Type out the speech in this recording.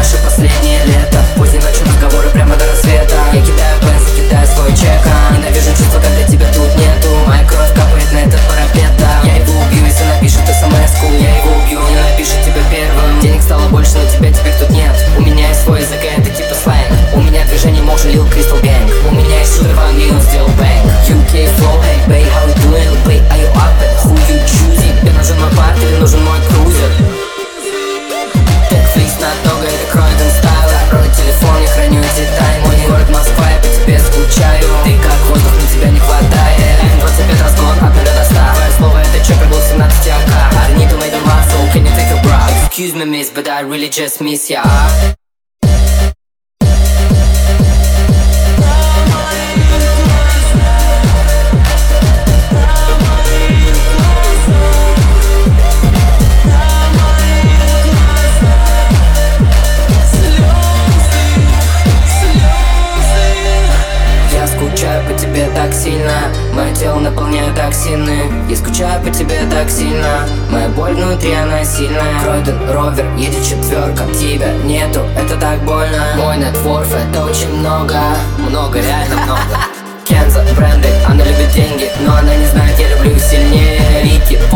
наше последнее лето. Поздней ночью разговоры прямо до рассвета. Я кидаю пенс, кидаю свой чек. Ненавижу чувство, когда тебя тут нету. Моя кровь капает на этот парапет. Я его убью, если напишет смс-ку. Я его убью, не напишет тебя первым. Денег стало больше, но тебя теперь тут нет. У меня есть свой язык, это типа сленг. У меня движение мог Lil Crystal Gang. У меня есть шутер в Англии, он сделал бэнг. UK flow, hey babe, how you doing? Babe, are you up and who you choosing? Тебе нужен мой парк или нужен мой крузер? Текфликс на дога, это Кройден стайл. Закрой телефон, я храню эти тайны. Мой город Москва, я по тебе скучаю. Ты как воздух, но тебя не хватает. 25 разгон, от 0 до 100. Твое слово это чек, был 17 АК. I need to make a muscle, can you take a breath? Excuse me miss, but I really just miss ya. По тебе так сильно, мое тело наполняют токсины. Я скучаю по тебе так сильно, моя боль внутри, она сильная. Кройден, ровер, едет четверка, тебя нету, это так больно. Мой нетворф, это очень много, много, реально много. Кенза, бренды, она любит деньги, но она не знает, я люблю их сильнее. Вики,